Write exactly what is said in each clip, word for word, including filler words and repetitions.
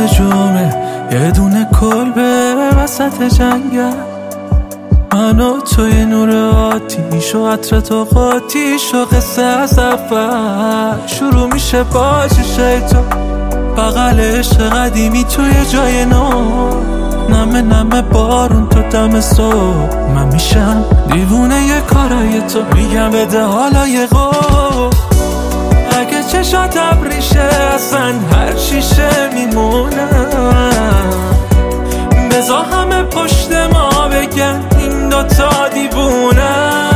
جمعه یه دونه کلبه وسط جنگل، من و توی نور آتیش و عطر تو قاتیش و قصه از اول شروع میشه با چشای تو، بغل عشق قدیمی توی جای نو، نمه نمه بارون تو دم صبح، من میشم دیوونه یه کارای تو، میگم بده حالا یه قول، اگه چشات ابریشه اصلا هر چیشه میمونم، بذار همه پشت ما بگن این دوتا دیوونم،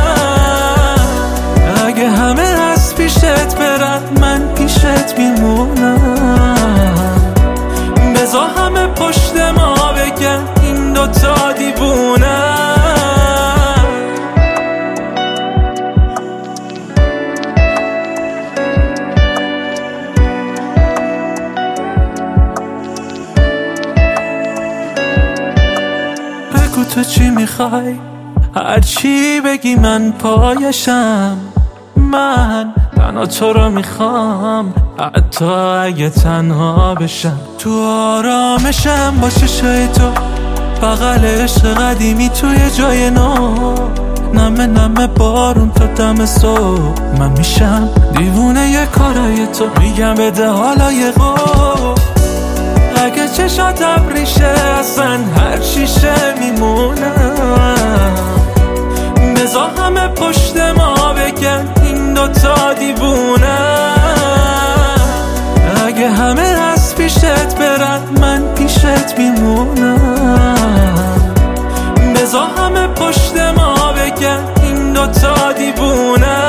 اگه همه از پیشت برن من پیشت میمونم، بذار همه پشت ما بگن این دوتا دیوونم. بگو تو چی میخوای، هر چی بگی من پایشم، من تنها تو رو میخوام حتی اگه تنها بشم، تو آرامشم با چشای تو، بغل عشق قدیمی توی جای نو، نمه نمه بارون تا دم صبح، من میشم دیوونه یه کارای تو، میگم بده حالا یه قول، اگه چشات ابریشه اصلا هر چیشه میمونم، بذار همه پشت ما بگن این دوتا دیوونم، اگه همه از پیشت برن من پیشت میمونم، بذار همه پشت ما بگن این دوتا دیوونم.